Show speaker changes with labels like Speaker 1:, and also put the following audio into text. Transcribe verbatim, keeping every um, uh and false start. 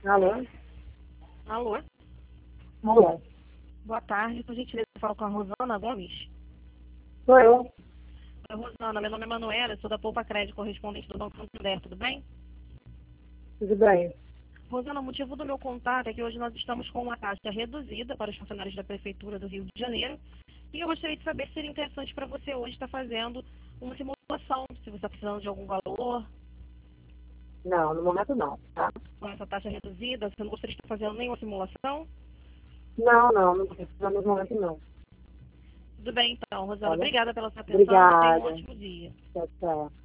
Speaker 1: Alô?
Speaker 2: Alô?
Speaker 1: Alô?
Speaker 2: Boa tarde, por gentileza, eu falo com a Rosana Gomes.
Speaker 1: Sou eu.
Speaker 2: Oi, Rosana, meu nome é Manuela, sou da Poupa Crédito, correspondente do Banco Santander, tudo bem?
Speaker 1: Tudo bem?
Speaker 2: Rosana, o motivo do meu contato é que hoje nós estamos com uma taxa reduzida para os funcionários da Prefeitura do Rio de Janeiro e eu gostaria de saber se seria interessante para você hoje estar fazendo uma simulação, se você está precisando de algum valor
Speaker 1: Não, no momento não, tá?
Speaker 2: com essa taxa reduzida, você não gostaria de estar fazendo nenhuma simulação?
Speaker 1: Não, não, não precisa no momento não.
Speaker 2: Tudo bem então, Rosana,
Speaker 1: Tá bom?
Speaker 2: obrigada pela sua atenção e tenha um
Speaker 1: Obrigada.
Speaker 2: ótimo dia.
Speaker 1: Tchau, tchau.